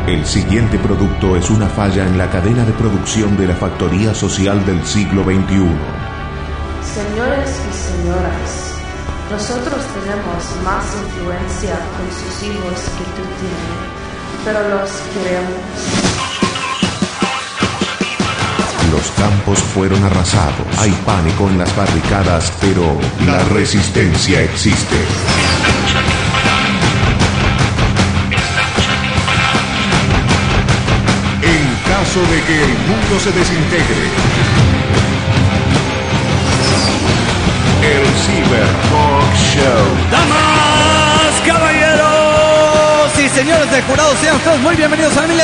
El siguiente producto es una falla en la cadena de producción de la factoría social del siglo XXI. Señores y señoras, nosotros tenemos más influencia con sus hijos que tú tienes, pero los queremos. Los campos fueron arrasados. Hay pánico en las barricadas, pero la resistencia existe. En caso de que el mundo se desintegre, el Cyber Talk Show. Damas, caballeros y señores de jurado, sean ustedes muy bienvenidos a la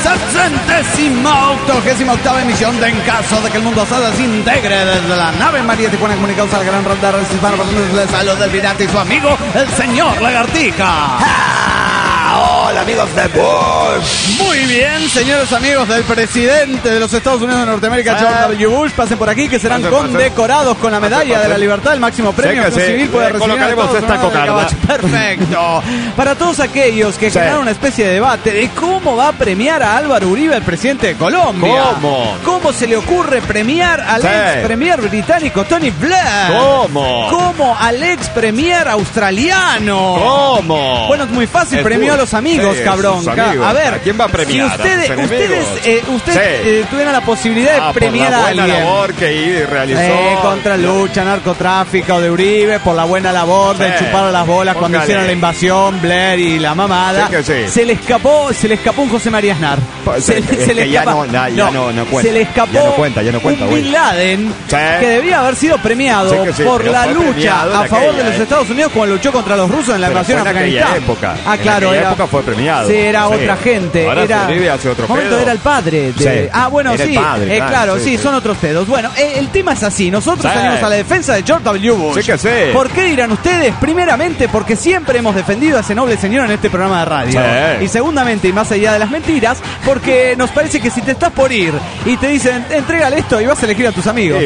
1188ª emisión de En caso de que el mundo se desintegre, desde la nave María Tijuana comunicados al gran radar hispano. Les saluda del Virate y su amigo, el señor Lagartica. Hola amigos de Bush. Muy bien, señores amigos del presidente de los Estados Unidos de Norteamérica, George W. Bush, pasen por aquí que serán condecorados con la medalla de la libertad, el máximo premio que un civil puede recibir. Colocaremos esta cocarda. Perfecto. Para todos aquellos que generaron una especie de debate de cómo va a premiar a Álvaro Uribe, el presidente de Colombia. ¿Cómo se le ocurre premiar al ex premier británico Tony Blair? ¿Cómo al ex premier australiano? Bueno, es muy fácil, premió a los amigos, cabrón. A ver, ¿a quién va a premiar? Si ustedes tuvieran la posibilidad de premiar a alguien. Por la buena labor que realizó. Contra lucha, narcotráfico de Uribe, por la buena labor de chupar las bolas cuando hicieron la invasión, Blair y la mamada. Se le escapó un José María Aznar. Se le escapó. Ya no cuenta. Bin Laden, que debía haber sido premiado por la lucha a favor de los Estados Unidos cuando luchó contra los rusos en la invasión a Afganistán. Claro, en época fue premiado. Sí, era otra gente. Ahora Uribe hace otro pedo. Era el padre de... son otros pedos. Bueno, el tema es así. Nosotros salimos a la defensa de George W. Bush. ¿Por qué dirán ustedes? Primeramente, porque siempre hemos defendido a ese noble señor en este programa de radio. Y segundamente, y más allá de las mentiras, porque nos parece que si te estás por ir y te dicen, entrégale esto y vas a elegir a tus amigos.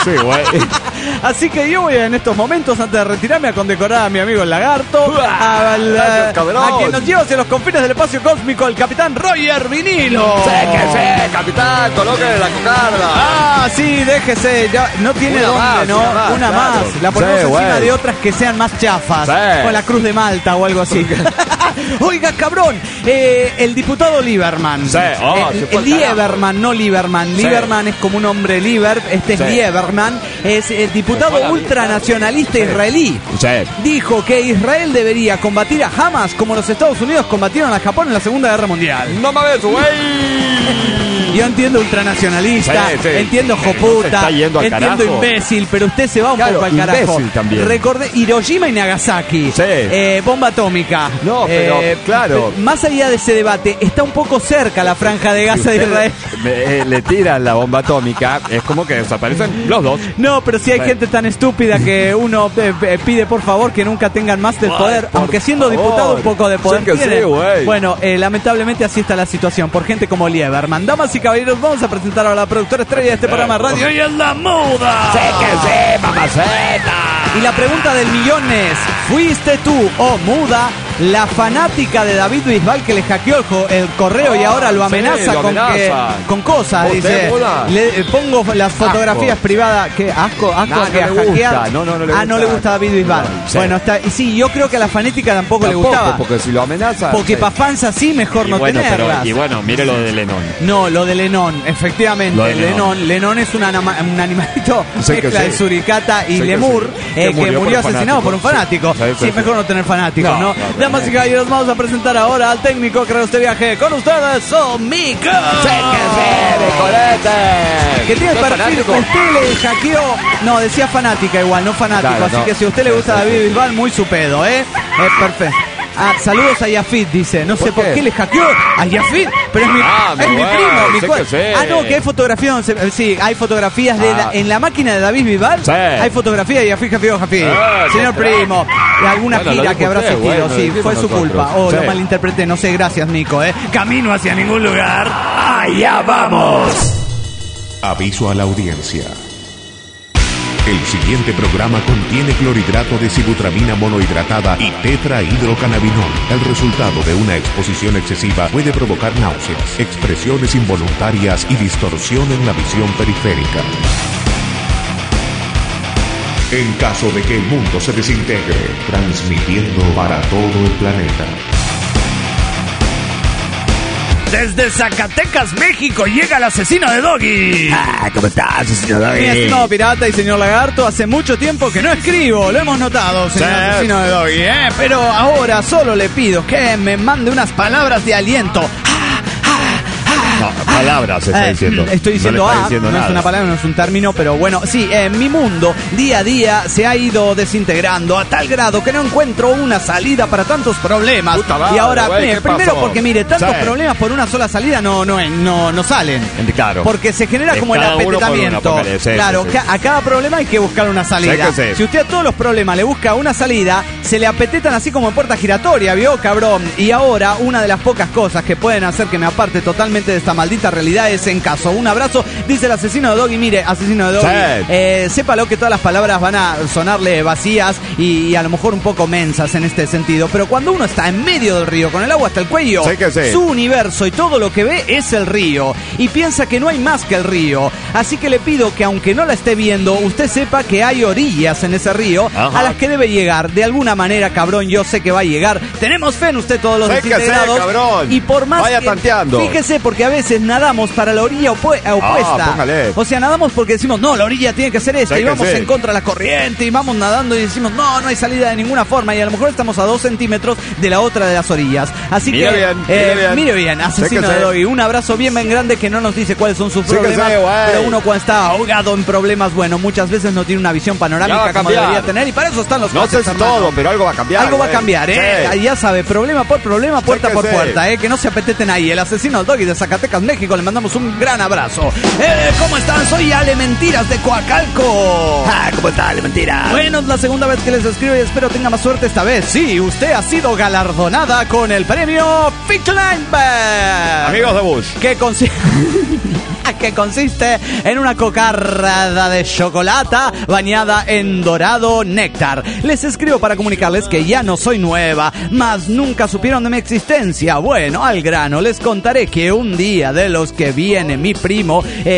Así que yo voy en estos momentos, antes de retirarme, a condecorar a mi amigo el Lagarto, a quien nos lleva hacia los confines del espacio cósmico, el capitán Roger Vinilo. Capitán, colóquele la cocarda. Sí, déjese, ya no tiene dónde, ¿no? Una más. La ponemos encima de otras que sean más chafas. Con la Cruz de Malta o algo así. Oiga, cabrón, el diputado Lieberman. Lieberman, no Lieberman. Lieberman es como un hombre liber, este es Lieberman. Es el diputado ultranacionalista israelí. Dijo que Israel debería combatir a Hamas como los Estados Unidos combatieron a Japón en la Segunda Guerra Mundial. No mames, güey. Yo entiendo ultranacionalista, entiendo joputa, entiendo imbécil, pero usted se va un poco al carajo. Recordé Hiroshima y Nagasaki, bomba atómica. No, pero claro. Más allá de ese debate, está un poco cerca la franja de Gaza de Israel. Le tiran la bomba atómica, es como que desaparecen los dos. No, pero si hay gente tan estúpida que uno pide por favor que nunca tengan más del poder, aunque siendo diputado un poco de poder tienen. Bueno, lamentablemente así está la situación, por gente como Lieberman. Damas y caballeros, vamos a presentar a la productora estrella de este programa de radio, y es la Muda. Mamaceta. Y la pregunta del millón es, ¿fuiste tú, Muda, la fanática de David Bisbal que le hackeó el correo y ahora lo amenaza con cosas? Dice, le pongo las fotografías privadas. ¿Qué? ¿Asco que hackear? No le gusta. No le gusta David Bisbal. Bueno, está. Y sí, yo creo que a la fanática tampoco le gustaba. Porque si lo amenaza. Porque para fans así mejor no tenerlas. Mire lo de Lennon. No, lo de Lennon, efectivamente. Lennon es un animalito mezcla de suricata y lemur que murió asesinado por un fanático. Sí, mejor no tener fanáticos, ¿no? Damas y caballeros, vamos a presentar ahora al técnico que creó este viaje. Con ustedes, Mico. Que tiene perfil, usted le hackeó. No, decía fanática igual, no fanático. Así que si a usted le gusta David Bisbal, muy su pedo, Es perfecto. Saludos a Yafit, dice. No sé por qué le hackeó a Yafit, pero es mi primo, mi que hay fotografías. Sí, hay fotografías en la máquina de David Bisbal. Hay fotografías de Yafit. Señor primo, de alguna gira que habrá asistido. Sí, fue su culpa. Lo malinterpreté, no sé, gracias, Nico. Camino hacia ningún lugar. ¡Allá vamos! Aviso a la audiencia. El siguiente programa contiene clorhidrato de sibutramina monohidratada y tetrahidrocannabinol. El resultado de una exposición excesiva puede provocar náuseas, expresiones involuntarias y distorsión en la visión periférica. En caso de que el mundo se desintegre, transmitiendo para todo el planeta. Desde Zacatecas, México, llega el asesino de Doggy. ¿Cómo estás, asesino Doggy? Mi estimado pirata y señor lagarto, hace mucho tiempo que no escribo, lo hemos notado, señor asesino de Doggy, pero ahora solo le pido que me mande unas palabras de aliento. No, palabras está diciendo. Estoy diciendo no es una palabra, no es un término, pero bueno, sí, mi mundo día a día se ha ido desintegrando a tal grado que no encuentro una salida para tantos problemas. Madre, y ahora, güey, primero porque mire, tantos problemas por una sola salida no salen. Claro. Porque se genera como el apetitamiento. Claro, a cada problema hay que buscar una salida. Si usted a todos los problemas le busca una salida, se le apetetan así como en puerta giratoria, ¿vio, cabrón? Y ahora, una de las pocas cosas que pueden hacer que me aparte totalmente de esta maldita realidad es en caso. Un abrazo, dice el asesino de Doggy. Mire, asesino de Doggy, sépalo que todas las palabras van a sonarle vacías y a lo mejor un poco mensas en este sentido, pero cuando uno está en medio del río con el agua hasta el cuello, su universo y todo lo que ve es el río y piensa que no hay más que el río. Así que le pido que aunque no la esté viendo, usted sepa que hay orillas en ese río a las que debe llegar. De alguna manera, cabrón, yo sé que va a llegar. Tenemos fe en usted todos los desintegrados. Cabrón. Y por más vaya tanteando. Fíjese, porque a veces nadamos para la orilla opuesta. O sea, nadamos porque decimos, no, la orilla tiene que ser esta, y vamos en contra de la corriente, y vamos nadando y decimos, no hay salida de ninguna forma, y a lo mejor estamos a 2 centímetros de la otra de las orillas. Así mire bien, asesino de Doggy, un abrazo bien grande, que no nos dice cuáles son sus problemas, pero uno cuando está ahogado en problemas, bueno, muchas veces no tiene una visión panorámica como debería tener, y para eso están los no sé si todo, pero algo va a cambiar. Algo va a cambiar, ya sabe, problema por problema, puerta por puerta, que no se apeteten ahí. El asesino de Doggy de Zacatecas, México, le mandamos un gran abrazo. ¿Cómo están? Soy Ale Mentiras de Coacalco. ¿Cómo está Ale Mentiras? Bueno, es la segunda vez que les escribo y espero tenga más suerte esta vez. Sí, usted ha sido galardonada con el premio Ficklenberg. Amigos de Bush. Que consiste en una cocarda de chocolate bañada en dorado néctar. Les escribo para comunicarles que ya no soy nueva, mas nunca supieron de mi existencia. Bueno, al grano, les contaré que un día de los que viene mi primo,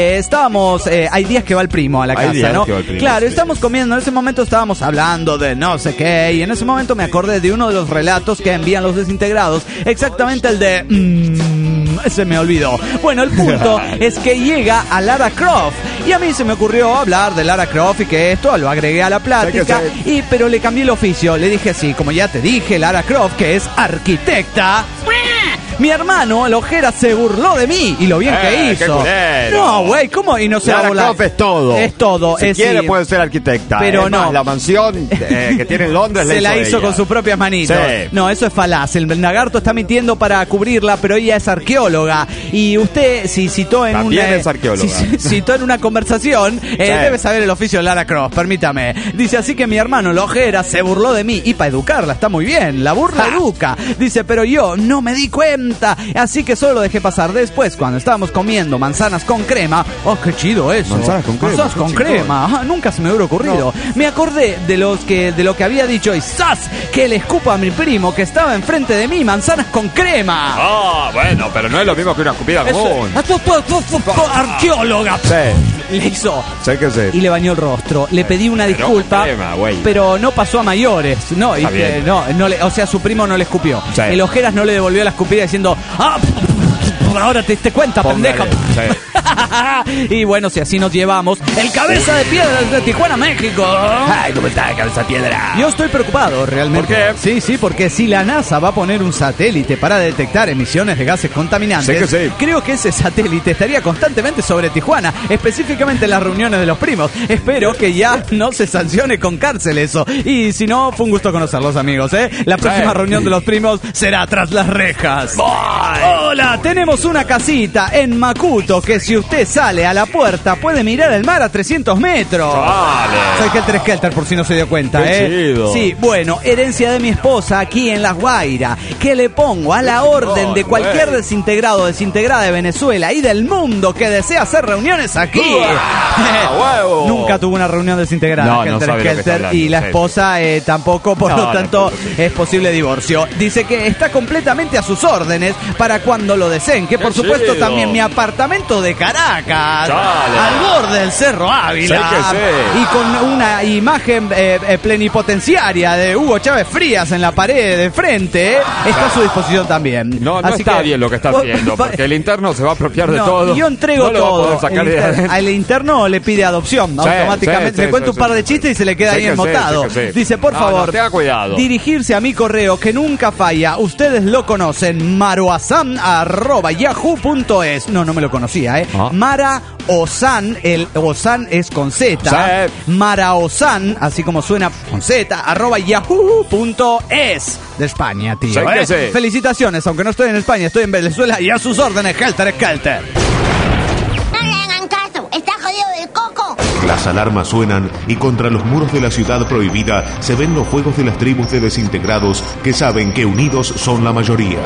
hay días que va el primo a la casa, ¿no? Claro, estamos comiendo, en ese momento estábamos hablando de no sé qué, y en ese momento me acordé de uno de los relatos que envían los desintegrados, exactamente el de... se me olvidó. Bueno, el punto es que llega a Lara Croft y a mí se me ocurrió hablar de Lara Croft y que esto lo agregué a la plática, pero le cambié el oficio. Le dije, sí, como ya te dije, Lara Croft, que es arquitecta. Mi hermano, el ojera, se burló de mí y lo bien que hizo. No, güey, ¿cómo? Y no se va a burlar. Es todo. Es todo. Si quiere puede ser arquitecta. Pero no. La mansión que tiene en Londres se la hizo con sus propias manitos. Sí. No, eso es falaz. El lagarto está mintiendo para cubrirla, pero ella es arqueóloga. Y usted, si citó en es arqueóloga. Citó en una conversación, debe saber el oficio de Lara Croft, permítame. Dice, así que mi hermano, el ojera, se burló de mí. Y para educarla, está muy bien. La burla educa. Dice, pero yo no me di cuenta. Así que solo lo dejé pasar. Después, cuando estábamos comiendo manzanas con crema, ¡oh, qué chido eso! Manzanas con crema. Nunca se me hubiera ocurrido. No. Me acordé de lo que había dicho y ¡zas! Que le escupa a mi primo que estaba enfrente de mí, manzanas con crema. Bueno, pero no es lo mismo que una escupida común. Arqueóloga. Sí. Le hizo. Sé que sí. Y le bañó el rostro. Le pedí una disculpa, pero no pasó a mayores. No, o sea, su primo no le escupió. Sí. El ojeras no le devolvió la escupida diciendo, ahora te diste cuenta, pendeja. Y bueno, si así nos llevamos, el cabeza de piedra de Tijuana, México. ¿Cómo está, cabeza de piedra? Yo estoy preocupado, realmente. ¿Por qué? Sí, porque si la NASA va a poner un satélite para detectar emisiones de gases contaminantes, creo que ese satélite estaría constantemente sobre Tijuana, específicamente en las reuniones de los primos. Espero que ya no se sancione con cárcel eso. Y si no, fue un gusto conocerlos, amigos, La próxima reunión de los primos será tras las rejas. Hola, tenemos una casita en Macuto que si si usted sale a la puerta, puede mirar el mar a 300 metros. Vale. Soy Helter Skelter, por si no se dio cuenta, Qué chido. Sí, bueno, herencia de mi esposa aquí en La Guaira, que le pongo a la orden de cualquier desintegrado o desintegrada de Venezuela y del mundo que desea hacer reuniones aquí. Nunca tuvo una reunión desintegrada, Helter Skelter, y la esposa tampoco, por lo tanto es posible divorcio. Dice que está completamente a sus órdenes para cuando lo deseen, que por supuesto también mi apartamento de Caracas, al borde del Cerro Ávila, y con una imagen plenipotenciaria de Hugo Chávez Frías en la pared de frente, está a su disposición también. No está bien lo que está haciendo, porque el interno se va a apropiar de todo. Yo entrego todo. Al interno le pide adopción automáticamente. Le cuento un par de chistes y se le queda ahí embotado. Dice, por favor, tenga cuidado. Dirigirse a mi correo que nunca falla. Ustedes lo conocen, maroasan@yahoo.es. No me lo conocía, Mara Osan, el Osan es con Z. Maraosan, así como suena con Z, @yahoo.es de España, tío. Felicitaciones, aunque no estoy en España, estoy en Venezuela y a sus órdenes, Helter Skelter. No le hagan caso, está jodido del coco. Las alarmas suenan y contra los muros de la ciudad prohibida se ven los fuegos de las tribus de desintegrados que saben que unidos son la mayoría.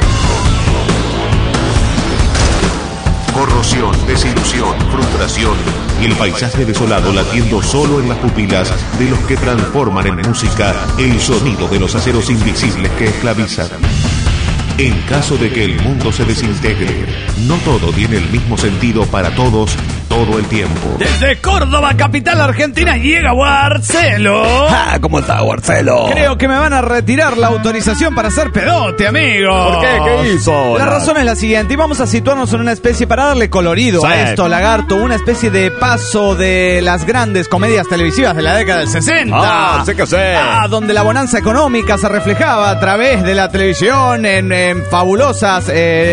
Corrosión, desilusión, frustración y el paisaje desolado latiendo solo en las pupilas de los que transforman en música el sonido de los aceros invisibles que esclavizan. En caso de que el mundo se desintegre, no todo tiene el mismo sentido para todos todo el tiempo. Desde Córdoba, capital argentina, llega Guarcelo. ¿Cómo está, Guarcelo? Creo que me van a retirar la autorización para hacer pedote, amigo. ¿Por qué? ¿Qué hizo? La razón es la siguiente, y vamos a situarnos en una especie, para darle colorido a esto, lagarto, una especie de paso de las grandes comedias televisivas de la década del 60. Sé que sé. Donde la bonanza económica se reflejaba a través de la televisión en fabulosas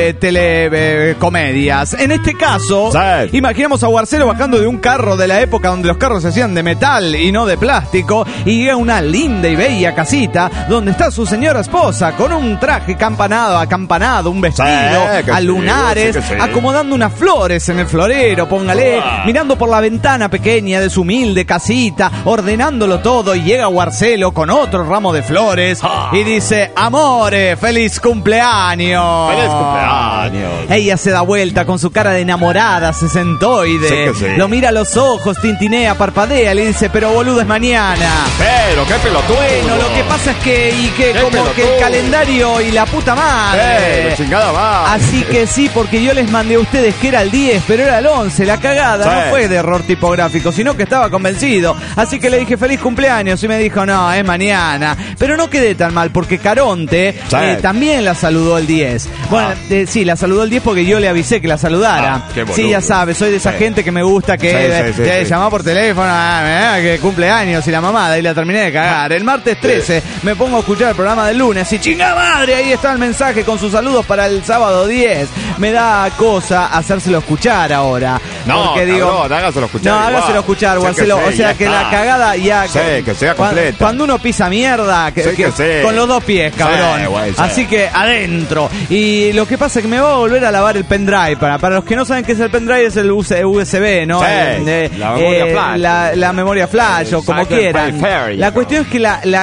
telecomedias. En este caso, imaginemos a Guarcelo bajando de un carro de la época donde los carros se hacían de metal y no de plástico, y llega a una linda y bella casita donde está su señora esposa con un traje acampanado, un vestido a lunares, acomodando unas flores en el florero, póngale, mirando por la ventana pequeña de su humilde casita, ordenándolo todo, y llega Guarcelo con otro ramo de flores y dice: amore, feliz cumpleaños. ¡Feliz cumpleaños! Ella se da vuelta con su cara de enamorada, se sentó y lo mira a los ojos, tintinea, parpadea, le dice: pero boludo, es mañana. Pero qué pelotudo. Bueno, lo que pasa es que como pelotudo. Que el calendario y la puta madre. Chingada va. Así que sí, porque yo les mandé a ustedes que era el 10, pero era el 11. La cagada no fue de error tipográfico, sino que estaba convencido. Así que le dije: feliz cumpleaños, y me dijo: no, es mañana. Pero no quedé tan mal, porque Caronte también la saludó el 10. Bueno, sí, la saludó el 10 porque yo le avisé que la saludara. Sí, ya sabes, soy de esa gente que me gusta que llamaba por teléfono, que cumpleaños y la mamada, y la terminé de cagar. El martes 13 me pongo a escuchar el programa del lunes y chinga madre, ahí está el mensaje con sus saludos para el sábado 10. Me da cosa hacérselo escuchar ahora. No, porque digo, hágaselo escuchar. No, hágaselo escuchar, Guarcelo. O sea, que la cagada ya... que sea completa. Cuando uno pisa mierda, con los dos pies, cabrón. Así que adentro. Y lo que pasa es que me voy a volver a lavar el pendrive. Para los que no saben qué es el pendrive, es el USB, ¿no? La memoria flash. La memoria flash, o como quieran. La cuestión es que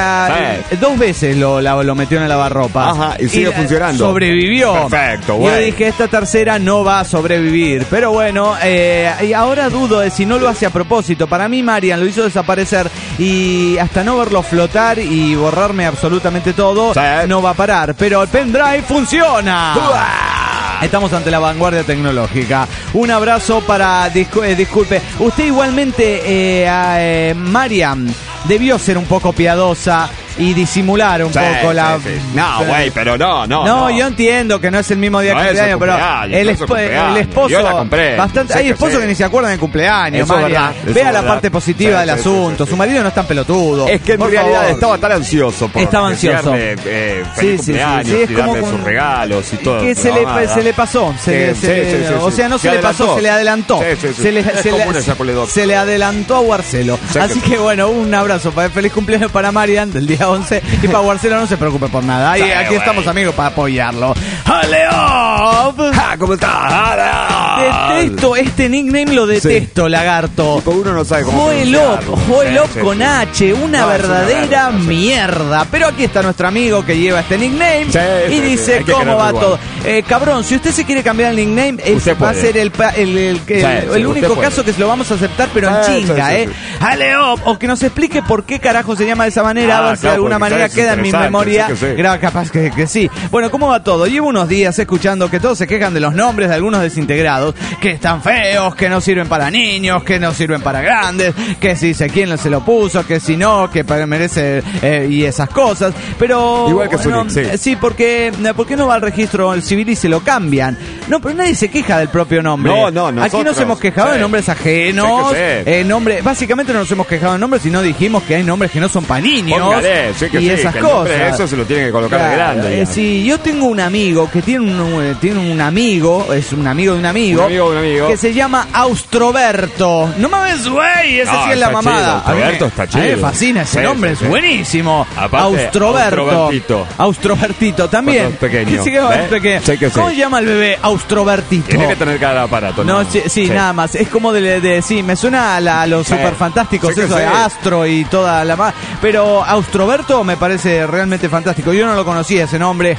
dos veces lo metió en el lavarropa. Ajá, y sigue funcionando. Sobrevivió. Perfecto, güey. Yo dije: esta tercera no va a sobrevivir. Pero bueno, y ahora dudo de si no lo hace a propósito. Para mí, Marian lo hizo desaparecer, y hasta no verlo flotar y borrarme absolutamente todo, no va a parar. Pero el pendrive funciona. Estamos ante la vanguardia tecnológica. Un abrazo para... disculpe. Usted igualmente, Mariam, debió ser un poco piadosa y disimular un poco la... No, güey, pero no. No, yo entiendo que no es el mismo día que el cumpleaños, pero el esposo... Yo la compré. Hay esposos que ni se acuerdan del cumpleaños, María. Vea la parte positiva del asunto. Su marido no es tan pelotudo. Es que en realidad estaba tan ansioso por ansioso. Feliz cumpleaños, y darle sus regalos y todo. Que se le pasó. O sea, no se le pasó, se le adelantó. Se le adelantó a Guarcelo. Así que bueno, un abrazo. Feliz cumpleaños para Marian del día la 11. Y Powercelo no se preocupe por nada. Aquí estamos, amigos, para apoyarlo. ¡Aleop! ¿Cómo estás? Detesto este nickname, lo detesto, lagarto. Uno no sabe cómo Joelop con H, una verdadera mierda. Pero aquí está nuestro amigo que lleva este nickname y dice cómo va todo. Cabrón, si usted se quiere cambiar el nickname, va a ser el único caso que se lo vamos a aceptar, pero en chinga, Aleop, o que nos explique por qué carajo se llama de esa manera, a ver si de alguna manera queda en mi memoria. Capaz que sí. Bueno, ¿cómo va todo? Llevo unos días escuchando que todos se quejan de los nombres de algunos desintegrados, que están feos, que no sirven para niños, que no sirven para grandes, que si sé quién se lo puso, que si no, que merece y esas cosas. Pero igual que Zurich, sí, porque ¿por qué no va al registro civil y se lo cambian? No, pero nadie se queja del propio nombre. No, aquí nos hemos quejado de nombres ajenos. Básicamente no nos hemos quejado de nombres, sino dijimos que hay nombres que no son para niños. Y esas cosas. Eso se lo tiene que colocar de grande. Sí, yo tengo un amigo que tiene un amigo, es un amigo de un amigo, que se llama Austroberto. No mames, güey, esa sí es la mamada. Austroberto está chido. A mí me fascina ese nombre, es buenísimo. Aparte, Austrobertito también. Pequeño. ¿Cómo se llama el bebé Austrobertito? Tiene que tener cada aparato. No, sí, nada más. Es como sí, me suena a los superfantásticos, eso de Astro y toda la más. Pero Austroberto me parece realmente fantástico. Yo no lo conocía ese nombre.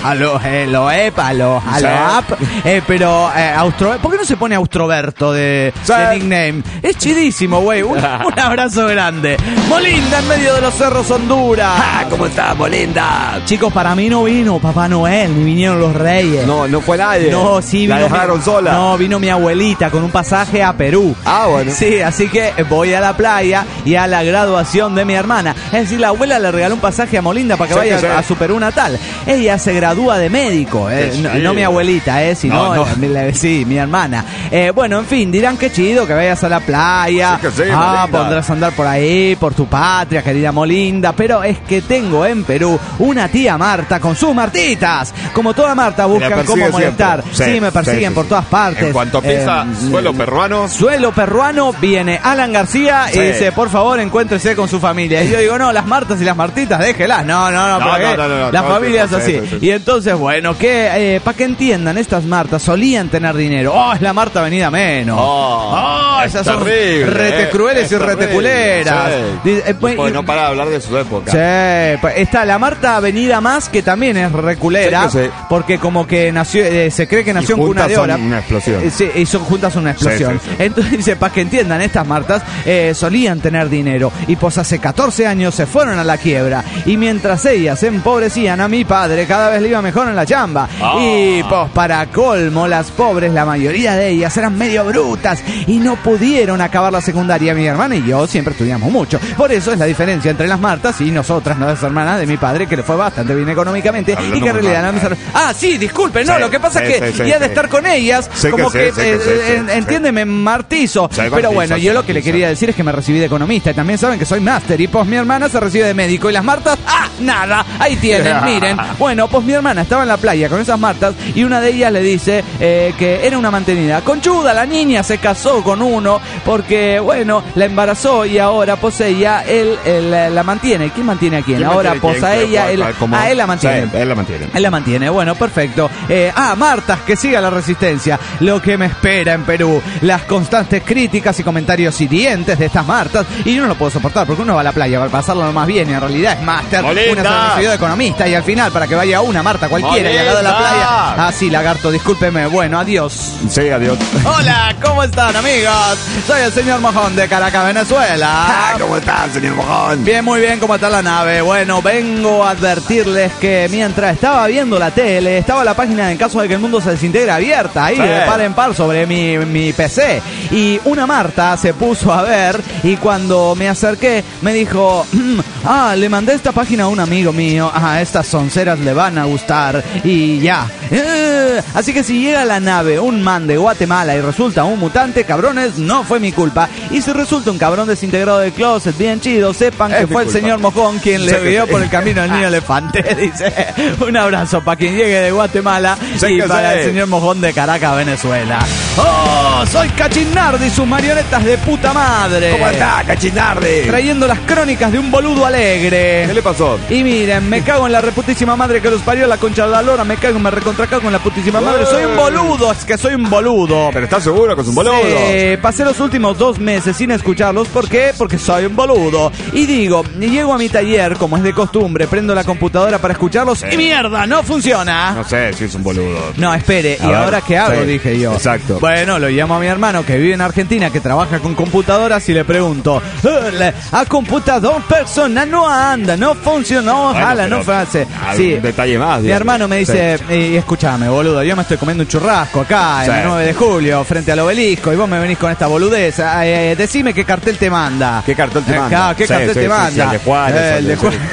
Pero ¿por qué no se pone Austroberto de nickname? Es chidísimo, güey. Un abrazo grande. Molinda en medio de los cerros, Honduras. ¿Cómo estás, Molinda? Chicos, para mí no vino Papá Noel, ni vinieron los Reyes. No fue nadie. No, sí, la dejaron sola. No, vino mi abuelita con un pasaje a Perú. Bueno. Sí, así que voy a la playa y a la graduación de mi hermana. Es decir, la abuela le regaló un pasaje a Molinda para que vaya a su Perú natal. Ella se gradúa de médico, no mi abuelita, sino mi hermana. Bueno, en fin, dirán que chido que vayas a la playa. Podrás andar por ahí, por tu patria, querida Molinda. Pero es que tengo en Perú una tía Marta con sus martitas. Como toda Marta, buscan cómo molestar. Sí, me persiguen por todas partes. En cuanto pisa suelo peruano, viene Alan García y dice, por favor, encuéntrese con su familia. Y yo digo, no, las Martas y las Martitas, déjelas. No, la familia es así. Y entonces, bueno, para que entiendan, estas Martas solían tener dinero. Es la Marta venida menos. Esas son rete crueles y rete culeras. No para de hablar de su época. Está la Marta venida más, que también es reculera, porque como que nació, se cree que nació en cuna de oro. Una explosión. Y son juntas una explosión. Entonces dice, para que entiendan, estas Martas solían tener dinero y pues hace 14 años se fueron a la quiebra, y mientras ellas se empobrecían, a mi padre cada vez le iba mejor en la chamba. Y pues para colmo, las pobres, la mayoría de ellas eran medio brutas y no pudieron acabar la secundaria. Mi hermana y yo siempre estudiamos mucho, por eso es la diferencia entre las Martas y nosotras, las hermanas de mi padre, que le fue bastante bien económicamente. Hablando y que en realidad disculpen, no, lo que pasa es que ya de estar con ellas, como que entiéndeme, martizo. Pero bueno, yo lo que le quería decir es que me recibí de economista y también saben que soy máster, y pues mi hermana se recibe de médico y las Martas, nada, ahí tienen, miren. Bueno, pues mi hermana estaba en la playa con esas Martas y una de ellas le dice que era una mantenida. Conchuda, la niña se casó con uno porque, bueno, la embarazó y ahora pues ella, él la mantiene. ¿Quién mantiene a quién? Ahora pues a ella, él la mantiene. Él la mantiene, bueno, perfecto. Martas, que siga la resistencia. Lo que me espera en Perú, las constantes críticas y comentarios hirientes de estas Martas, y yo no lo puedo soportar porque uno va a la playa para pasarlo lo más bien y en realidad es máster, una se recibió de economista, y al final para que vaya una Marta cualquiera y al lado de la playa. Sí, lagarto, discúlpeme. Bueno, adiós. Sí, adiós. Hola, ¿cómo están, amigos? Soy el señor Mojón de Caracas, Venezuela. ¿Cómo están, señor Mojón? Bien, muy bien, ¿cómo está la nave? Bueno, vengo a advertirles que mientras estaba viendo la tele, estaba la página en caso de que el mundo se desintegre abierta, ahí de par en par sobre mi PC, y una Marta se puso a ver, y cuando me acerqué me dijo, le mandé esta página a un amigo mío, estas sonceras le van a gustar, y ya. Así que si llega a la nave un man de Guatemala y resulta un mutante, cabrones, no fue mi culpa. Y si resulta un cabrón desintegrado del closet bien chido, sepan que fue el señor Mojón quien le guió por el camino del niño elefante. Dice, un abrazo para quien llegue de Guatemala y para el señor Mojón de Caracas, Venezuela. ¡Oh! Soy Cachinardi, sus marionetas de puta madre. ¿Cómo está, Cachinardi? Trayendo las crónicas de un boludo alegre. ¿Qué le pasó? Y miren, me cago en la reputísima madre que los parió, la concha de la lora, me cago, me recontracago con la putísima madre. Soy un boludo, es que soy un boludo. ¿Pero estás seguro que es un boludo? Sí, pasé los últimos 2 meses sin escucharlos. ¿Por qué? Porque soy un boludo. Y digo, llego a mi taller, como es de costumbre, prendo la computadora para escucharlos y mierda, no funciona. No sé si es un boludo. No, espere, ¿y ahora qué hago? Dije yo. Exacto. Bueno, lo llamo a mi hermano que vive en Argentina, que trabaja con computadoras y le pregunto, a computador personal no anda, no funcionó, ojalá no hace. Sí. Un detalle más. Mi hermano me dice, y escúchame, boludo, yo me estoy comiendo un churrasco acá en el 9 de julio frente al obelisco y vos me venís con esta boludez. Decime qué cartel te manda. ¿Qué cartel te manda? ¿Qué cartel te manda? El de Juárez. El de Juárez.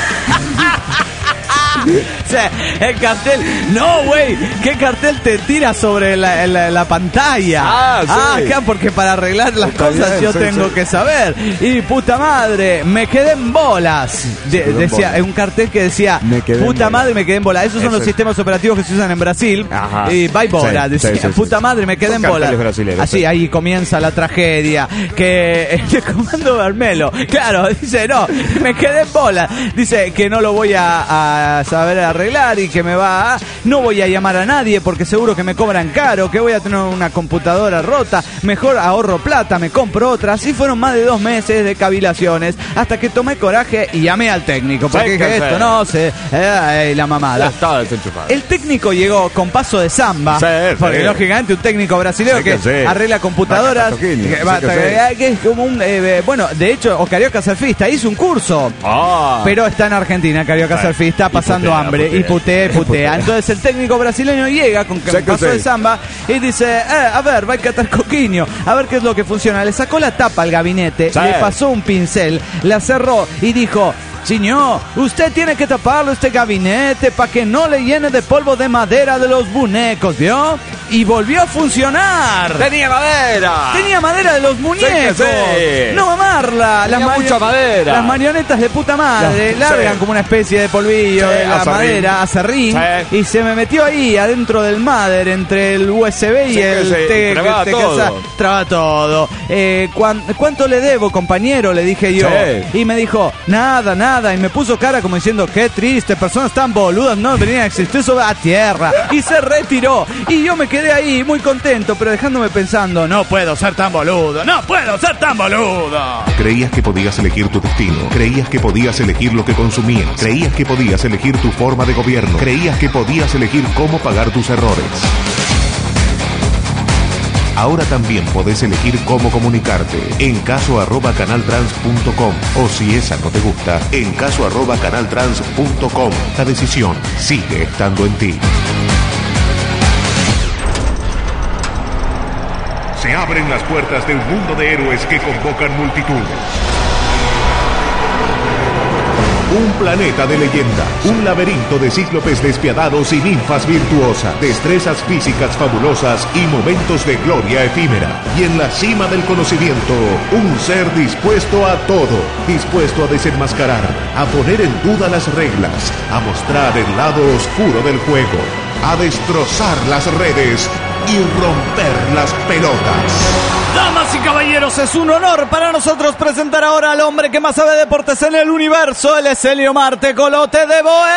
O sea, el cartel. No, güey. ¿Qué cartel te tira sobre la pantalla? Porque para arreglar las cosas yo tengo que saber. Y puta madre, me quedé en bolas. Decía, un cartel que decía, puta madre, me quedé en bolas. Esos son los sistemas operativos que se usan en Brasil. Ajá. Y bye bola. Decía, puta madre, me quedé en bolas. Así, ahí comienza la tragedia. Que el comando Vermelo, claro, dice, no, me quedé en bolas. Dice que no lo voy a saber arreglar y que no voy a llamar a nadie porque seguro que me cobran caro, que voy a tener una computadora rota, mejor ahorro plata, me compro otra. Así fueron más de 2 meses de cavilaciones hasta que tomé coraje y llamé al técnico porque dije, esto no sé, la mamada. El técnico llegó con paso de samba, porque lógicamente un técnico brasileño que arregla computadoras, que es como un bueno, de hecho Carioca Surfista hizo un curso, pero está en Argentina Carioca Surfista pasando hambre y putea. Entonces el técnico brasileño llega con paso de samba y dice, a ver, va a catar coquinho, a ver qué es lo que funciona. Le sacó la tapa al gabinete, le pasó un pincel, la cerró y dijo, señor, usted tiene que taparlo este gabinete para que no le llene de polvo de madera de los muñecos, ¿vio? Y volvió a funcionar. ¡Tenía madera! ¡Tenía madera de los muñecos! No mamarla. Mucha madera. Las marionetas de puta madre largan como una especie de polvillo de la madera a serrín y se me metió ahí adentro del mother entre el USB y el traba todo. ¿Cuánto le debo, compañero? Le dije yo. Y me dijo, nada. Y me puso cara como diciendo, qué triste, personas tan boludas no deberían existir sobre la tierra. Y se retiró. Y yo me quedé ahí muy contento, pero dejándome pensando, no puedo ser tan boludo. Creías que podías elegir tu destino. Creías que podías elegir lo que consumías. Creías que podías elegir tu forma de gobierno. Creías que podías elegir cómo pagar tus errores. Ahora también podés elegir cómo comunicarte. En caso@canaltrans.com o si esa no te gusta, en caso@canaltrans.com. La decisión sigue estando en ti. Se abren las puertas de un mundo de héroes que convocan multitudes. Un planeta de leyendas, un laberinto de cíclopes despiadados y ninfas virtuosas, destrezas físicas fabulosas y momentos de gloria efímera. Y en la cima del conocimiento, un ser dispuesto a todo, dispuesto a desenmascarar, a poner en duda las reglas, a mostrar el lado oscuro del juego, a destrozar las redes y romper las pelotas. Damas y caballeros, es un honor para nosotros presentar ahora al hombre que más sabe de deportes en el universo. Él es Eliomar Tecolote de Boe.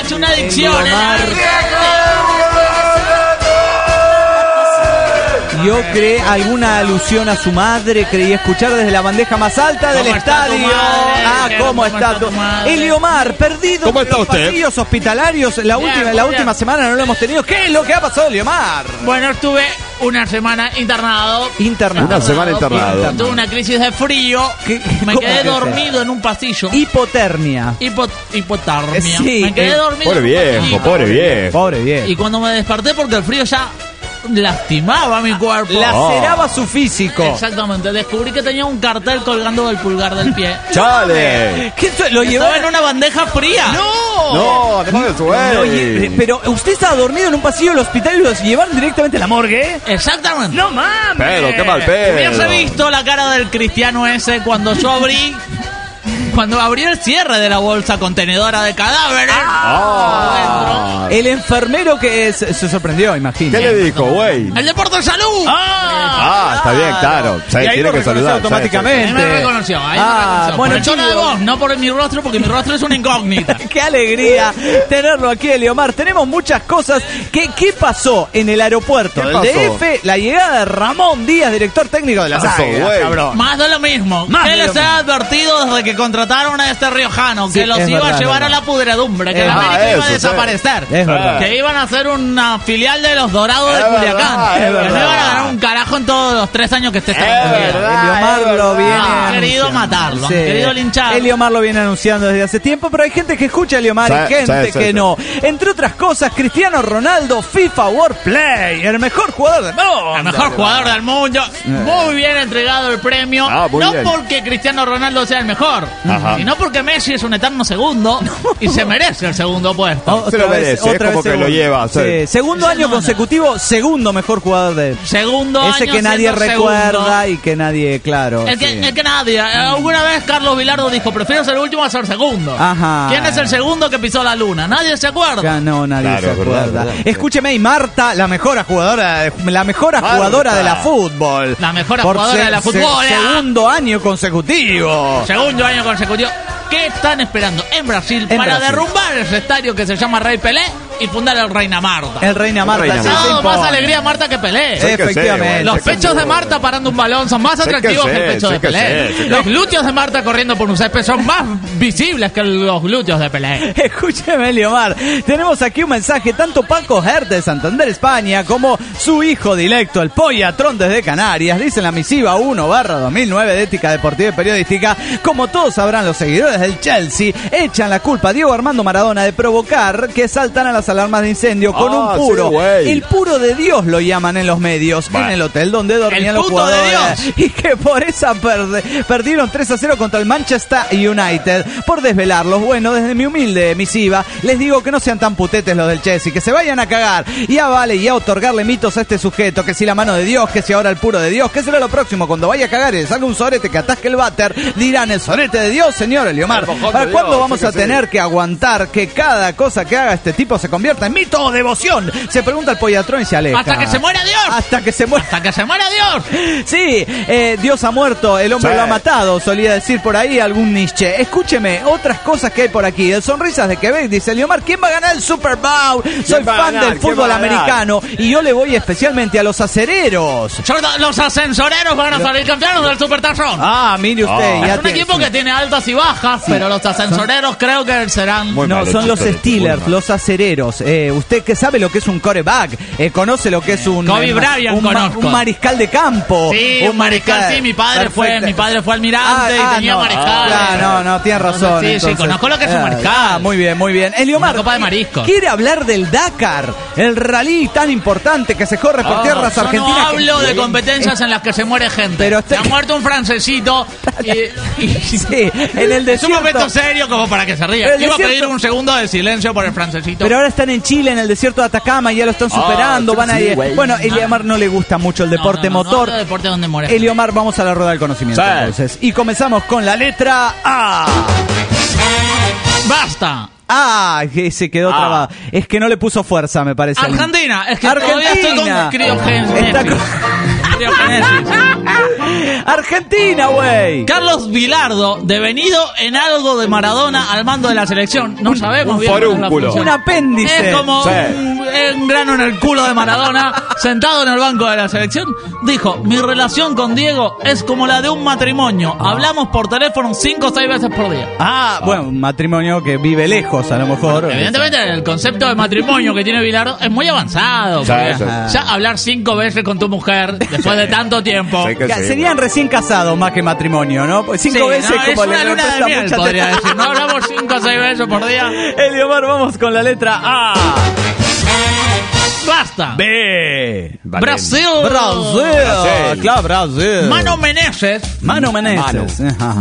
Y Yo creé alguna alusión a su madre, creí escuchar desde la bandeja más alta del estadio. ¿Cómo está tu madre? Eliomar, perdido en los pasillos hospitalarios. La última semana no lo hemos tenido. ¿Qué es lo que ha pasado, Eliomar? Bueno, estuve una semana internado. Una semana internado. Tuve una crisis de frío. Me quedé dormido en un pasillo. Hipotermia. Hipotermia. Sí, me quedé dormido. Pobre viejo. Y cuando me desperté, porque el frío ya lastimaba mi cuerpo, laceraba su físico. Exactamente, descubrí que tenía un cartel colgando del pulgar del pie. ¡Chale! ¿Qué lo llevaba en una bandeja fría? No, pero usted estaba dormido en un pasillo del hospital y lo llevaron directamente a la morgue. Exactamente. No mames. Pero qué mal pedo. Hubiese visto la cara del cristiano ese cuando yo abrí el cierre de la bolsa contenedora de cadáveres. El enfermero que se sorprendió, imagino. ¿Qué le dijo, güey? ¡El deporte de salud! Está bien, claro. Tiene que saludar automáticamente. Ahí me reconoció. Bueno, por el tono de voz, no por mi rostro, porque mi rostro es una incógnita. ¡Qué alegría tenerlo aquí, Eliomar! Tenemos muchas cosas. ¿Qué pasó en el aeropuerto del DF? La llegada de Ramón Díaz, director técnico de las Águilas, cabrón. Más de lo mismo. ¿Qué les he advertido desde que contrataron a este riojano? Que los iba a llevar a la pudredumbre, que la América iba a desaparecer, que iban a hacer una filial de los Dorados de Culiacán, que no iban a ganar un carajo en todos los 3 años que esté Eliomar lo viene han querido matarlo, han querido linchar. Eliomar lo viene anunciando desde hace tiempo, pero hay gente que escucha a Eliomar y gente que no. Entre otras cosas, Cristiano Ronaldo, FIFA World Play, el mejor jugador del mundo. El mejor jugador del mundo. Muy bien entregado el premio. No porque Cristiano Ronaldo sea el mejor, sino porque Messi es un eterno segundo y se merece el segundo puesto. Se lo merece, es como que lo lleva. Segundo año consecutivo, segundo mejor jugador del segundo ese año que nadie recuerda segundo. Y que nadie, claro. El que nadie. Alguna vez Carlos Vilardo dijo, prefiero ser el último a ser segundo. ¿Quién es el segundo que pisó la luna? Nadie se acuerda. No, nadie se acuerda. Verdad. Escúcheme, y Marta, la mejor jugadora de la fútbol. La mejor jugadora de la fútbol. Segundo año consecutivo. ¿Qué están esperando en Brasil para derrumbar ese estadio que se llama Rey Pelé y fundar el Reina Marta? El Reina Marta. Ha dado más alegría a Marta que Pelé. Efectivamente. Los pechos de Marta parando un balón son más atractivos que el pecho de Pelé. Los glúteos de Marta corriendo por un césped son más visibles que los glúteos de Pelé. Escúcheme, Eliomar. Tenemos aquí un mensaje. Tanto Paco Hert de Santander, España, como su hijo directo, el Pollatrón desde Canarias, dice en la misiva 1/2009 de Ética Deportiva y Periodística: como todos sabrán, los seguidores del Chelsea echan la culpa a Diego Armando Maradona de provocar que saltaran las alarmas de incendio con un puro. El puro de Dios lo llaman en los medios, en el hotel donde dormían los jugadores. Y que por esa perdieron 3-0 contra el Manchester United por desvelarlos. Bueno, desde mi humilde misiva les digo que no sean tan putetes los del Chelsea, que se vayan a cagar y a otorgarle mitos a este sujeto, que si la mano de Dios, que si ahora el puro de Dios, que será lo próximo cuando vaya a cagar y le salga un sorete que atasque el váter, dirán el sorete de Dios, señor Eliomar. ¿Para cuándo vamos a tener que aguantar que cada cosa que haga este tipo se convierta en mito o devoción? Se pregunta el Pollatrón y se aleja. Hasta que se muera Dios. Hasta que se muera Dios. Sí, Dios ha muerto, el hombre lo ha matado, solía decir por ahí algún Nietzsche. Escúcheme, otras cosas que hay por aquí. El Sonrisas de Quebec dice: Eliomar, ¿quién va a ganar el Super Bowl? Soy fan del fútbol americano y yo le voy especialmente a los acereros. Los ascensoreros van a salir campeones del Supertazón. Mire usted. Es un equipo que tiene altas y bajas, pero los ascensoreros creo que serán... son los Steelers, los acereros. Usted que sabe lo que es un quarterback, conoce lo que es un... Kobe Bryant conozco. Un mariscal de campo. Sí, un mariscal, sí, mi padre fue almirante y tenía mariscal. No, tiene razón. Sí, conozco lo que es un mariscal. Muy bien. Eliomar, una copa de mariscos. ¿Quiere hablar del Dakar? El rally tan importante que se corre por tierras argentinas. No hablo de competencias en las que se muere gente. Pero se ha muerto un francesito sí, en el desierto. Es un momento serio como para que se ría. Iba a pedir un segundo de silencio por el francesito. Pero ahora están en Chile, en el desierto de Atacama, y ya lo están superando. Van a ir. Bueno, Eliomar no le gusta mucho el deporte motor. No, el deporte donde muere. Eliomar, vamos a la rueda del conocimiento entonces. Y comenzamos con la letra A. ¡Basta! Que se quedó trabado. Es que no le puso fuerza, me parece. Argentina. Es que todavía estoy con criogénesis. Argentina, güey. Carlos Bilardo, devenido en algo de Maradona al mando de la selección. No sabemos bien. Un apéndice. Es como un grano en el culo de Maradona, sentado en el banco de la selección. Dijo: mi relación con Diego es como la de un matrimonio. Hablamos por teléfono 5 o 6 veces por día. Bueno, un matrimonio que vive lejos, a lo mejor. Evidentemente, el concepto de matrimonio que tiene Bilardo es muy avanzado. Ya hablar 5 veces con tu mujer después de tanto tiempo. Serían recién casados más que matrimonio, ¿no? Pues 5 veces como es una luna de miel, podría decir. No hablamos 5 o 6 veces por día. Eliomar, vamos con la letra A. Basta. B. Brasil. Claro, Brasil. Mano Menezes. Mano Menezes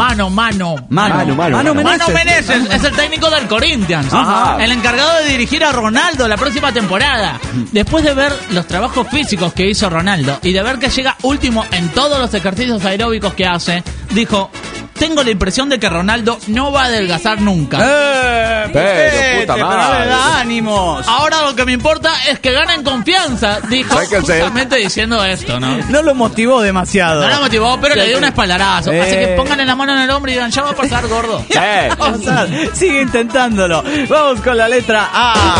es el técnico del Corinthians. El encargado de dirigir a Ronaldo la próxima temporada. Después de ver los trabajos físicos que hizo Ronaldo y de ver que llega último en todos los ejercicios aeróbicos que hace, dijo: tengo la impresión de que Ronaldo no va a adelgazar nunca. Pero puta madre. No le da ánimos. Ahora lo que me importa es que ganen confianza, dijo, justamente diciendo esto, ¿no? No lo motivó demasiado. No lo motivó, pero le dio un espaldarazo. Así que pónganle la mano en el hombro y digan: ya va a pasar, gordo. Sigue intentándolo. Vamos con la letra A.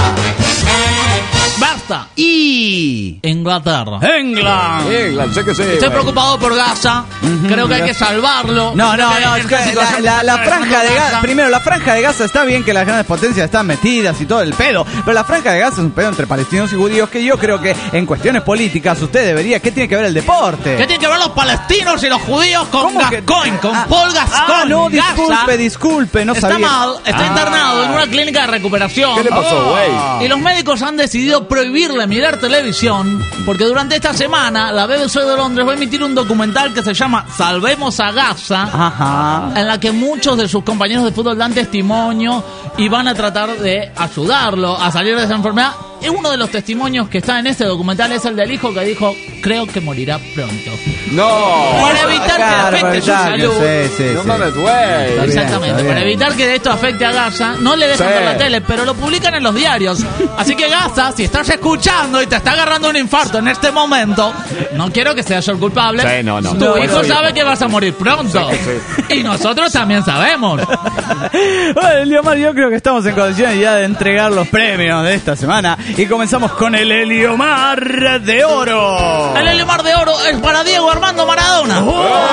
Basta. Y Inglaterra. England, sé que sí. Estoy preocupado por Gaza. Creo que hay que salvarlo. No, es que la franja de Gaza. Primero, la franja de Gaza está bien que las grandes potencias están metidas y todo el pedo, pero la franja de Gaza es un pedo entre palestinos y judíos que yo creo que en cuestiones políticas usted debería. ¿Qué tiene que ver el deporte? ¿Qué tiene que ver los palestinos y los judíos con Gascoigne, con Paul Gascoigne? No, disculpe, no sabía. Está internado en una clínica de recuperación. ¿Qué le pasó, güey? Y los médicos han decidido prohibirle mirar televisión porque durante esta semana la BBC de Londres va a emitir un documental que se llama Salvemos a Gaza, en la que muchos de sus compañeros de fútbol dan testimonio y van a tratar de ayudarlo a salir de esa enfermedad. Y uno de los testimonios que está en este documental es el del hijo que dijo: creo que morirá pronto. No. Para evitar que afecte su salud. No mames, güey. Exactamente. Para evitar que esto afecte a Gaza, no le dejan ver la tele, pero lo publican en los diarios. Así que Gaza, si estás escuchando y te está agarrando un infarto en este momento, no quiero que seas yo el culpable. Tu hijo sabe que vas a morir pronto. Y nosotros también sabemos. Bueno, Eliomar, yo creo que estamos en condiciones ya de entregar los premios de esta semana. Y comenzamos con el Eliomar de Oro. El Eliomar de Oro es para Diego Armando Maradona.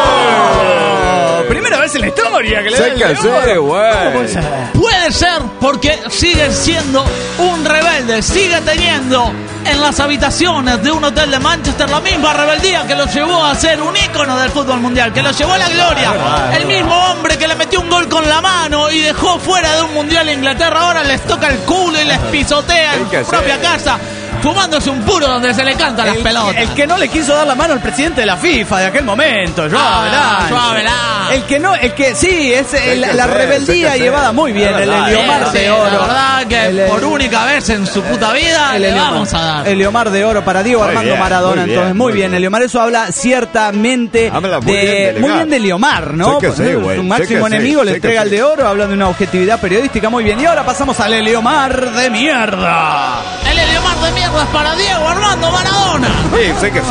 Primera vez en la historia que le da el güey. Puede ser porque sigue siendo un rebelde. Sigue teniendo en las habitaciones de un hotel de Manchester la misma rebeldía que lo llevó a ser un ícono del fútbol mundial, que lo llevó a la gloria. El mismo hombre que le metió un gol con la mano y dejó fuera de un mundial a Inglaterra, ahora les toca el culo y les pisotea en su propia casa, fumándose un puro donde se le cantan las pelotas. El que no le quiso dar la mano al presidente de la FIFA de aquel momento, Joao Velán. La rebeldía llevada muy bien, el Eliomar de Oro. La verdad que por única vez en su puta vida le vamos a dar. Eliomar de Oro para Diego Armando Maradona. Entonces, muy bien, Eliomar. Eso habla ciertamente muy bien de Eliomar, ¿no? Su máximo enemigo le entrega el de oro, hablan de una objetividad periodística muy bien. Y ahora pasamos al Eliomar de mierda. El Eliomar de mierda es para Diego Armando Maradona. Sí, sé que sí.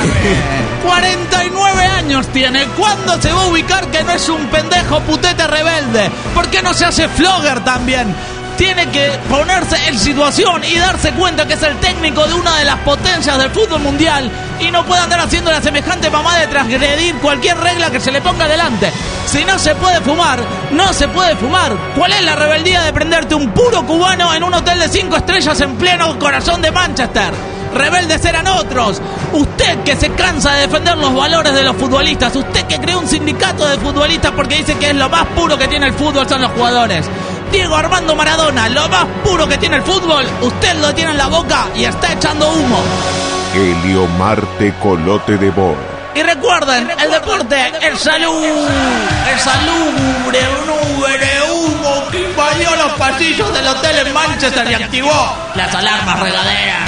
49 años tiene. ¿Cuándo se va a ubicar que no es un pendejo putete rebelde? ¿Por qué no se hace flogger también? Tiene que ponerse en situación y darse cuenta que es el técnico de una de las potencias del fútbol mundial y no puede andar haciendo la semejante mamada de transgredir cualquier regla que se le ponga delante. Si no se puede fumar, no se puede fumar. ¿Cuál es la rebeldía de prenderte un puro cubano en un hotel de 5 estrellas en pleno corazón de Manchester? Rebeldes eran otros. Usted que se cansa de defender los valores de los futbolistas, usted que creó un sindicato de futbolistas porque dice que es lo más puro que tiene el fútbol son los jugadores. Diego Armando Maradona, lo más puro que tiene el fútbol, usted lo tiene en la boca y está echando humo. Eliomar Tecolote de Bor. Y recuerden, el deporte, el salud, nube de humo que invadió los pasillos del hotel en Manchester y activó las alarmas regaderas.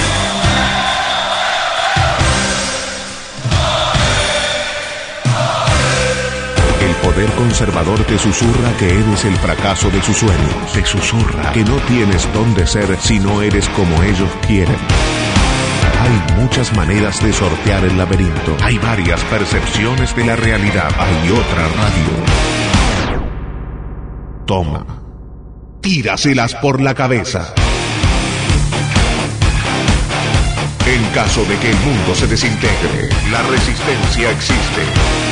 El poder conservador te susurra que eres el fracaso de sus sueños. Te susurra que no tienes dónde ser si no eres como ellos quieren. Hay muchas maneras de sortear el laberinto. Hay varias percepciones de la realidad. Hay otra radio. Toma. Tíraselas por la cabeza. En caso de que el mundo se desintegre, la resistencia existe.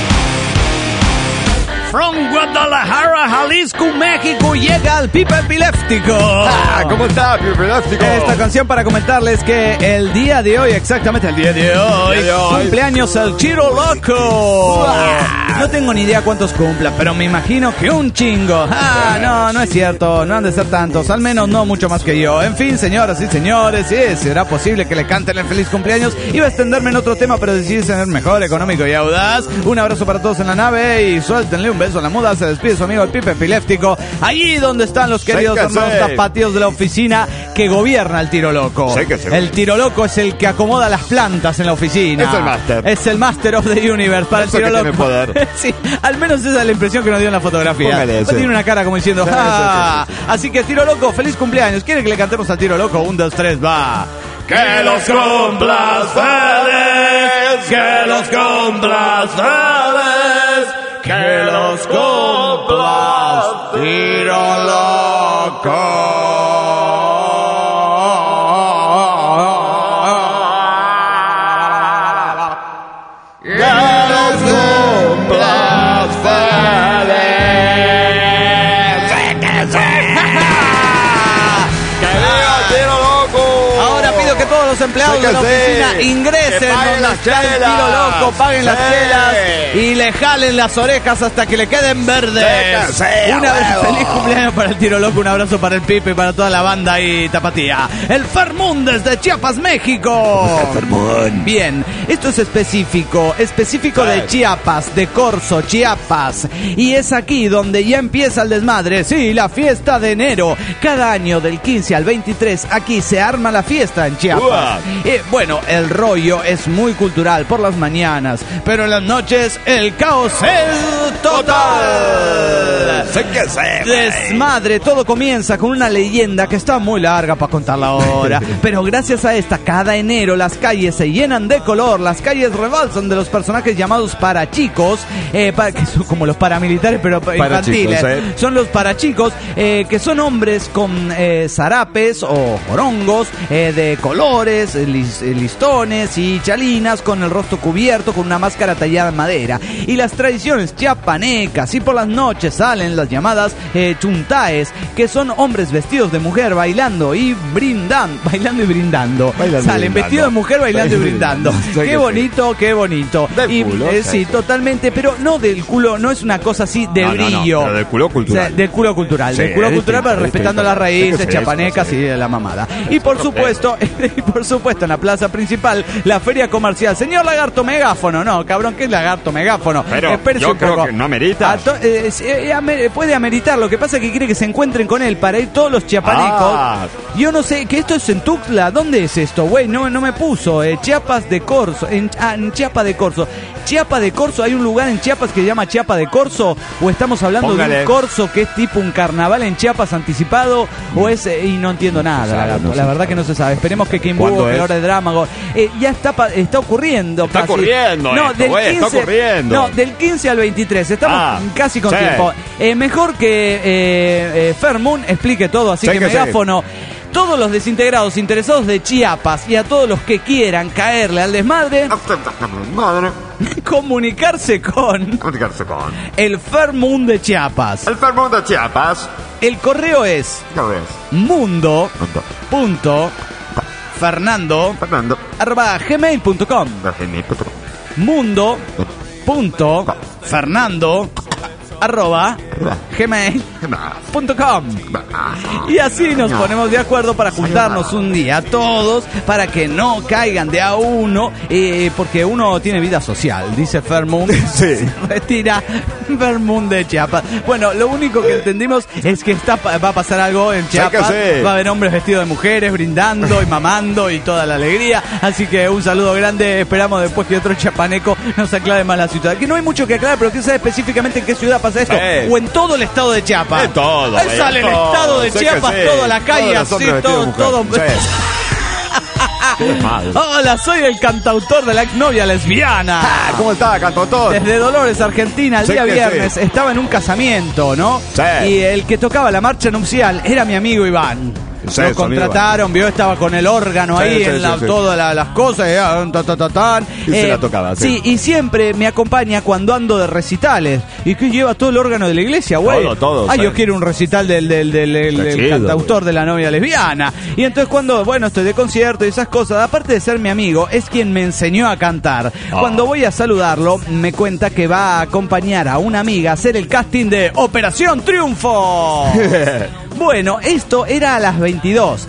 From Guadalajara, Jalisco, México, llega el Pipe Epiléptico. ¿Cómo está, Pipe Epiléptico? Esta canción para comentarles que el día de hoy, exactamente el día de hoy, cumpleaños el Chiro Loco. No tengo ni idea cuántos cumpla, pero me imagino que un chingo. No es cierto, no han de ser tantos, al menos no mucho más que yo. En fin, señoras y señores, sí, será posible que le canten el feliz cumpleaños. Iba a extenderme en otro tema, pero decidí ser mejor, económico y audaz. Un abrazo para todos en la nave y suéltenle un beso a la muda. Se despide su amigo el Pipe Epiléptico, allí donde están los queridos hermanos tapatíos de la oficina que gobierna el Tiro Loco. El Tiro Loco es el que acomoda las plantas en la oficina. Es el máster. Es el Master of the Universe para el Tiro Loco. Sí, al menos esa es la impresión que nos dio en la fotografía. Tiene una cara como diciendo Así que Tiro Loco, feliz cumpleaños. ¿Quiere que le cantemos al Tiro Loco? 1, 2, 3, va. Que los cumplas feliz, que los cumplas feliz, que los cumplas, Tiro Loco. Los empleados de la oficina ingresen donde está el Tiro Loco, paguen las chelas y le jalen las orejas hasta que le queden verdes. Una vez feliz cumpleaños para el Tiro Loco, un abrazo para el Pipe y para toda la banda y tapatía. El Fermún desde Chiapas, México. Bien, esto es específico de Chiapas, de Corzo, Chiapas. Y es aquí donde ya empieza el desmadre. Sí, la fiesta de enero. Cada año del 15 al 23 aquí se arma la fiesta en Chiapas. Bueno, el rollo es muy cultural por las mañanas, pero en las noches el caos es total. Desmadre, todo comienza con una leyenda que está muy larga para contarla ahora, pero gracias a esta, cada enero las calles se llenan de color, las calles rebalsan de los personajes llamados parachicos, que son como los paramilitares pero infantiles, son los parachicos, que son hombres con zarapes o jorongos de colores, listones y chalinas, con el rostro cubierto con una máscara tallada en madera, y las tradiciones chiapanecas. Y por las noches salen las llamadas chuntaes, que son hombres vestidos de mujer bailando y brindando. Salen vestidos de mujer bailando y brindando. Qué bonito, qué bonito. Y, sí, totalmente, pero no del culo, no es una cosa así de brillo. Pero del culo cultural. Del culo cultural, pero respetando las raíces chapanecas y la mamada. Y por supuesto, en la plaza principal, la feria comercial. Señor Lagarto Megáfono, no, cabrón, ¿qué es Lagarto Megáfono? Pero yo creo que no amerita. Puede ameritar, lo que pasa es que quiere que se encuentren con él para ir todos los chiapanecos. Yo no sé, que esto es en Tuxtla, ¿dónde es esto? Güey, no me puso, Chiapas de Corzo, en Chiapa de Corzo. Chiapa de Corzo, ¿hay un lugar en Chiapas que se llama Chiapa de Corzo? ¿O estamos hablando de un corzo que es tipo un carnaval en Chiapas anticipado? ¿O es, y no entiendo nada, la verdad que no se sabe. Esperemos que Kimbo, que hora de drama, ya está ocurriendo. Está ocurriendo. No, está ocurriendo. No, del 15 al 23, estamos casi con tiempo. Mejor que Fermún explique todo, así que Megáfono. Todos los desintegrados interesados de Chiapas y a todos los que quieran caerle al desmadre, comunicarse con el Fermún de Chiapas. El Fermún de Chiapas. El correo es mundo.fernando@gmail.com. mundo.fernando@gmail.com. Y así nos ponemos de acuerdo para juntarnos un día todos, para que no caigan de a uno, porque uno tiene vida social, dice Fermún. Sí. Retira Fermún de Chiapas. Bueno, lo único que entendimos es que va a pasar algo en Chiapas. Va a haber hombres vestidos de mujeres brindando y mamando y toda la alegría. Así que un saludo grande. Esperamos después que otro chiapaneco nos aclare más la ciudad. Que no hay mucho que aclarar, pero que sabe específicamente en qué ciudad pasa esto. O en todo el estado de Chiapas. En todo. Ahí sale el estado de Chiapas, toda la calle, así, todo. Hola, soy el cantautor de la exnovia lesbiana. ¿Cómo está, cantautor? Desde Dolores, Argentina, el día viernes estaba en un casamiento, ¿no? Sí. Y el que tocaba la marcha nupcial era mi amigo Iván. Sí, lo contrataron, vio, estaba con el órgano ahí en todas las cosas. Y se la tocaba, sí, y siempre me acompaña cuando ando de recitales. ¿Y qué lleva todo el órgano de la iglesia, güey? Todo. Yo quiero un recital del cantautor de la novia lesbiana. Y entonces cuando, estoy de concierto y esas cosas, aparte de ser mi amigo, es quien me enseñó a cantar. Cuando voy a saludarlo, me cuenta que va a acompañar a una amiga a hacer el casting de Operación Triunfo. Bueno, esto era a las 22.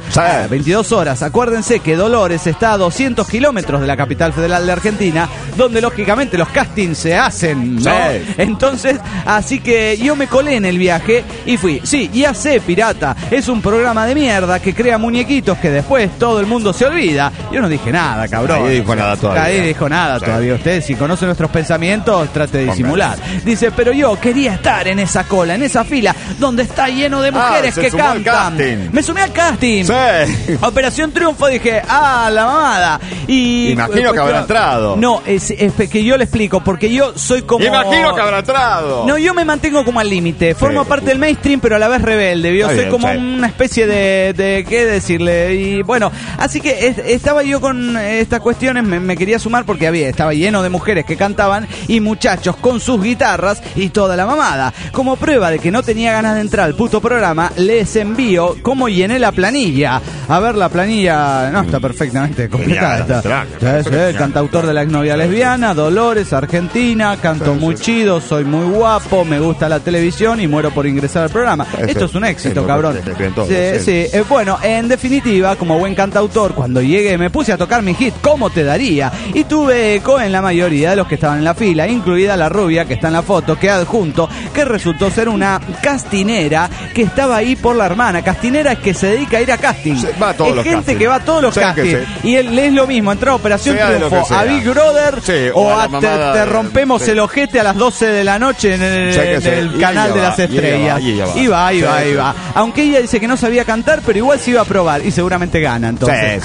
22 horas. Acuérdense que Dolores está a 200 kilómetros de la capital federal de Argentina, donde lógicamente los castings se hacen, ¿no? Entonces, así que yo me colé en el viaje y fui. Sí, ya sé, pirata, es un programa de mierda que crea muñequitos que después todo el mundo se olvida. Yo no dije nada, cabrón. Nadie dijo nada todavía. Nadie dijo nada todavía. Ustedes, si conocen nuestros pensamientos, trate de disimular. Dice, pero yo quería estar en esa cola, en esa fila, donde está lleno de mujeres que cantan. Me sumé al casting. Sí. Operación Triunfo, dije, la mamada. Y imagino que habrá entrado. No, es que yo le explico, porque yo soy como... Imagino que habrá entrado. No, yo me mantengo como al límite. Formo parte del mainstream, pero a la vez rebelde. Yo soy como una especie de ¿qué decirle? Y bueno, así que estaba yo con estas cuestiones, me quería sumar porque estaba lleno de mujeres que cantaban y muchachos con sus guitarras y toda la mamada. Como prueba de que no tenía ganas de entrar al puto programa, les envío cómo llené la planilla. A ver, la planilla no está perfectamente completada. El cantautor de la exnovia lesbiana, Dolores, Argentina, canto muy chido, soy muy guapo, me gusta la televisión y muero por ingresar al programa. Esto es un éxito, cabrón. Sí. Bueno, en definitiva, como buen cantautor, cuando llegué me puse a tocar mi hit, ¿Cómo te daría? Y tuve eco en la mayoría de los que estaban en la fila, incluida la rubia que está en la foto, que adjunto, que resultó ser una castinera que estaba ahí por la hermana. Castinera es que se dedica a ir a casting. Va a todos los gente castings. Que va a todos los castings. Y él es lo mismo, entrar a Operación Triunfo, a Big Brother, o a te rompemos el ojete a las 12 de la noche en el canal de las estrellas. Y va. Aunque ella dice que no sabía cantar, pero igual se iba a probar y seguramente gana, entonces.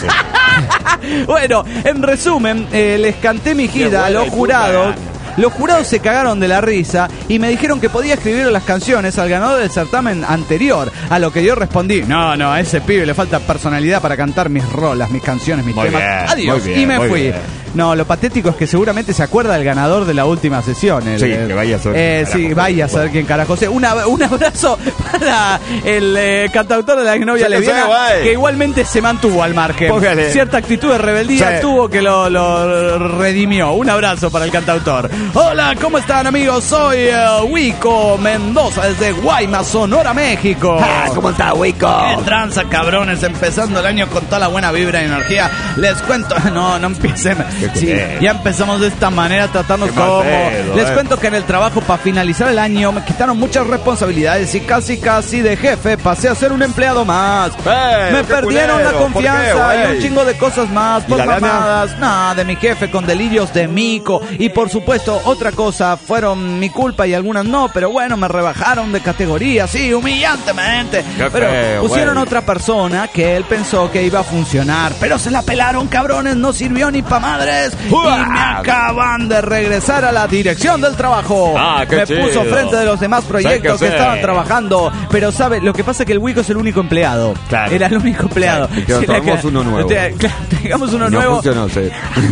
Bueno, en resumen, les canté mi gira a los jurados. Los jurados se cagaron de la risa y me dijeron que podía escribir las canciones al ganador del certamen anterior, a lo que yo respondí, no, a ese pibe le falta personalidad para cantar mis rolas, mis canciones, mis temas. Adiós. Y me fui. No, lo patético es que seguramente se acuerda del ganador de la última sesión. Que vaya a saber. Vaya a saber quién carajo sea. Un abrazo para el cantautor de la exnovia lesbiana, que igualmente se mantuvo al margen. Póngale. Cierta actitud de rebeldía tuvo que lo redimió. Un abrazo para el cantautor. Hola, ¿cómo están, amigos? Soy Wico Mendoza desde Guaymas, Sonora, México. ¿Cómo está, Wico? ¿Qué tranza, cabrones? Empezando el año con toda la buena vibra y energía. Les cuento... No empiecen. Sí, ya empezamos de esta manera a tratarnos como... Les cuento que en el trabajo para finalizar el año me quitaron muchas responsabilidades y casi de jefe pasé a ser un empleado más. Me perdieron la confianza y un chingo de cosas más por mamadas. De mi jefe con delirios de mico. Y por supuesto, otra cosa, fueron mi culpa y algunas no, pero bueno, me rebajaron de categoría, sí, humillantemente. Pero pusieron otra persona que él pensó que iba a funcionar, pero se la pelaron, cabrones, no sirvió ni pa' madres. Y me acaban de regresar a la dirección del trabajo. Me puso frente de los demás proyectos que estaban trabajando. Pero sabe, lo que pasa es que el Wico es el único empleado. Era el único empleado. Tengamos uno nuevo. Tengamos uno nuevo. Funcionó, sí.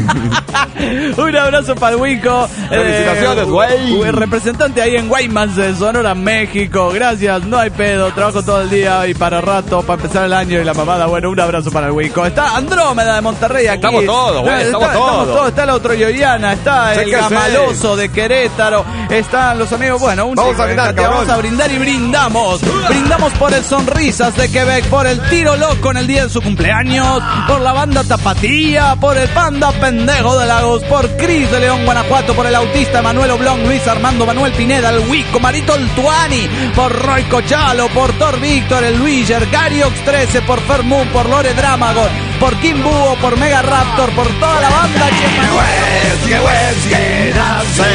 Un abrazo para el Wico. Felicitaciones, güey. Representante ahí en Guaymas, de Sonora, México. Gracias, no hay pedo. Trabajo todo el día y para rato, para empezar el año y la mamada. Bueno, un abrazo para el Wico. Está Andrómeda de Monterrey aquí. Estamos todos, güey. Estamos todos. Está la otro Yoyana, está el Gamaloso de Querétaro, están los amigos. Bueno, vamos a brindar y brindamos. Brindamos por el Sonrisas de Quebec, por el Tiro Loco en el día de su cumpleaños, por la banda Tapatía, por el Panda Pendejo de Lagos, por Cris de León, Guanajuato, por el Autista Manuel Oblong, Luis Armando Manuel Pineda, el Wico, Marito el Tuani, por Roy Cochalo, por Thor Víctor, el Luiger, Gariox 13, por Fermún, por Lore Dramagon, por Kim Búho, por Mega Raptor, por toda la banda. Whisky, nace,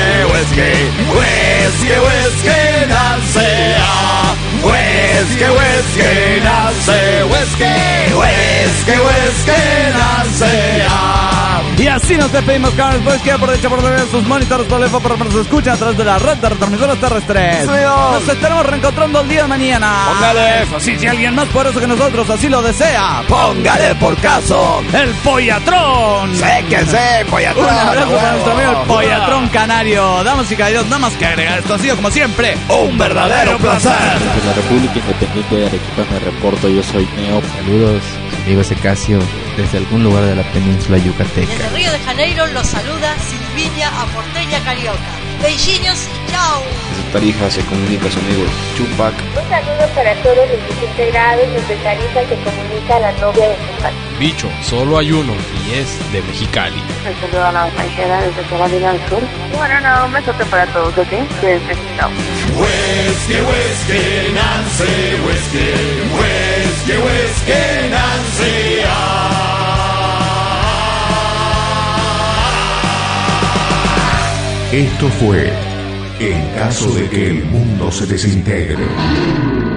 whisky, nace, whisky, nace, whisky, Whisky Nansea. Y así nos despedimos, cabros. Pues que aprovecha por ver sus monitores por el para que nos escuchen a través de la red de retransmisores terrestres. Nos estaremos reencontrando el día de mañana. Póngale. Así, si alguien más poderoso que nosotros así lo desea, Póngale por caso. el Pollatrón. Sé que sé, Pollatrón. Un abrazo para nuestro amigo el Pollatrón Canario. Damas y caballeros, nada más que agregar. Esto ha sido como siempre un verdadero placer. Desde la República Independiente de Arequipa me reporto, yo soy Neo. Saludos, amigo Secasio, desde algún lugar de la península yucateca. Desde Río de Janeiro los saluda Silvinia Aporteña Carioca. Beijinhos y chao. Desde Tarija se comunica su amigo Chupac. Un saludo para todos los 17 grados. Desde Tarija se comunica la novia de Chupac. Bicho, solo hay uno y es de Mexicali. Un saludo a la paisera desde Carolina del Sur. Bueno, un besote para todos, ¿ok? Cuídense, chao. Whisky, Whisky Nancy, Whisky, Whisky, Whisky Nancy. Esto fue En caso de que el mundo se desintegre.